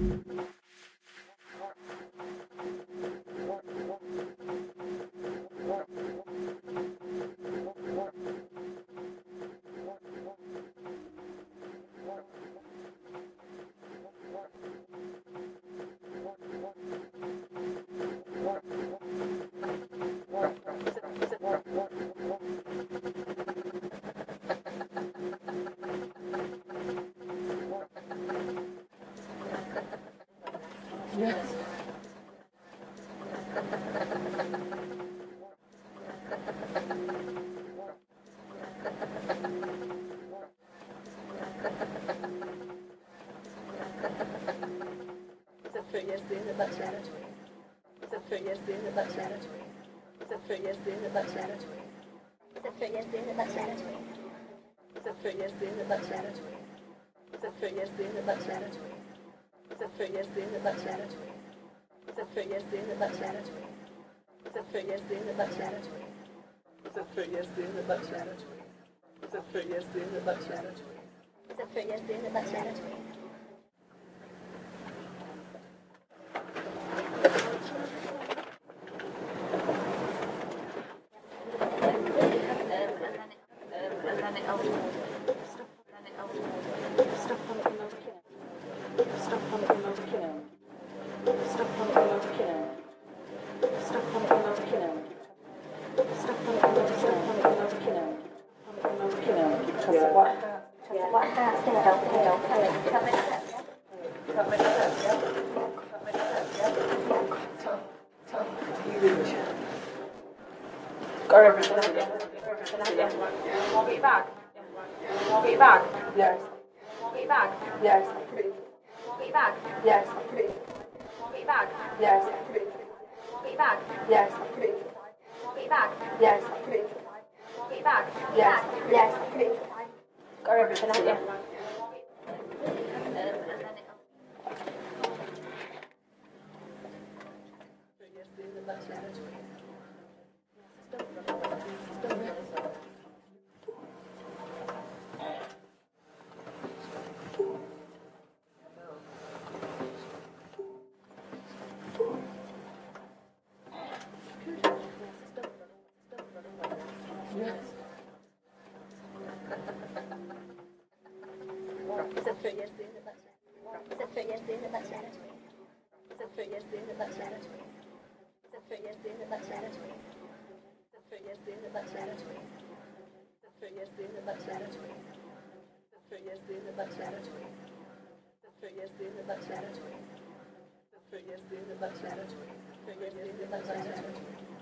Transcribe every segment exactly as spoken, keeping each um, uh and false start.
Yes. Ça feuillasse des bâtiments. Ça feuillasse des bâtiments. Ça feuillasse des bâtiments. Ça feuillasse des bâtiments. Ça feuillasse des bâtiments. Ça feuillasse des bâtiments. Ça feuillasse des bâtiments. Ça feuillasse des bâtiments. Ça feuillasse des bâtiments. Ça feuillasse des bâtiments. Ça feuillasse des bâtiments. Ça feuillasse des bâtiments. Got everything. Yeah. Want it back? Want it back? Yes. Want it back? Yes. Want it back? Yes. Want it back? Yes. Want it back? Yes. Want it back? Yes. Want it back? Yes. Yes. Got everything. Yeah. Ça feuillasse des bâtiments. Ça feuillasse des bâtiments. Ça feuillasse des bâtiments. Ça feuillasse des bâtiments. Ça feuillasse des bâtiments. Ça feuillasse des bâtiments. Ça feuillasse des bâtiments. Ça feuillasse des bâtiments. Ça feuillasse des bâtiments. Feuillasse des bâtiments.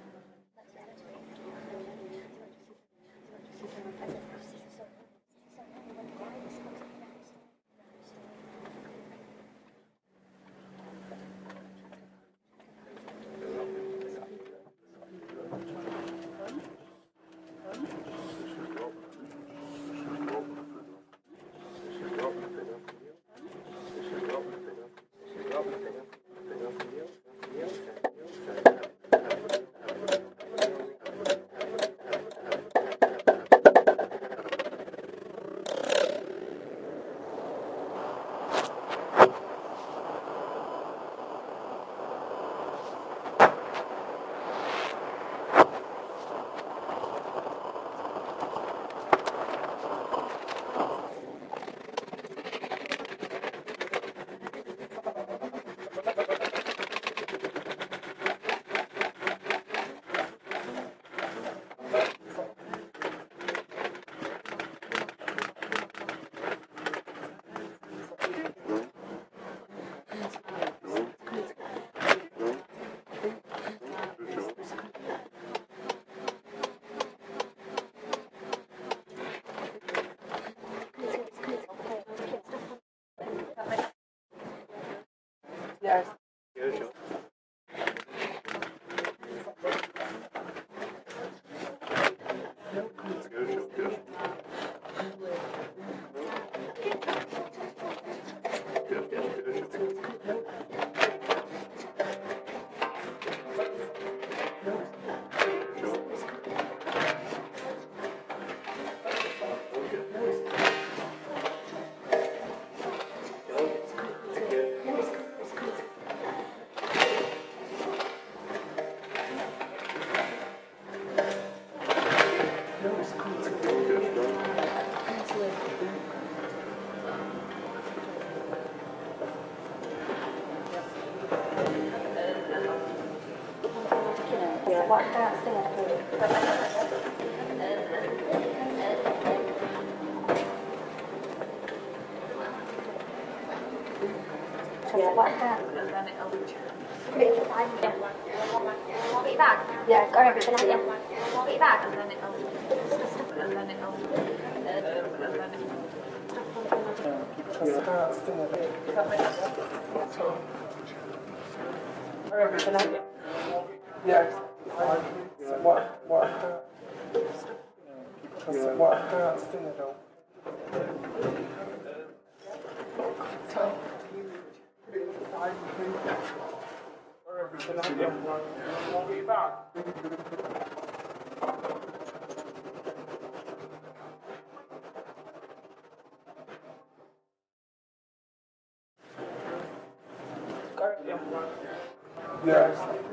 Yes. what that thing. Yeah, what that? Put it inside. Yeah. Walk it back. Yeah, got everything out. Yeah. Walk it back. And then it'll. And then it'll. And then it'll. Everything out. Yes. What? What? Yeah. What? Can't sing it all. Yes.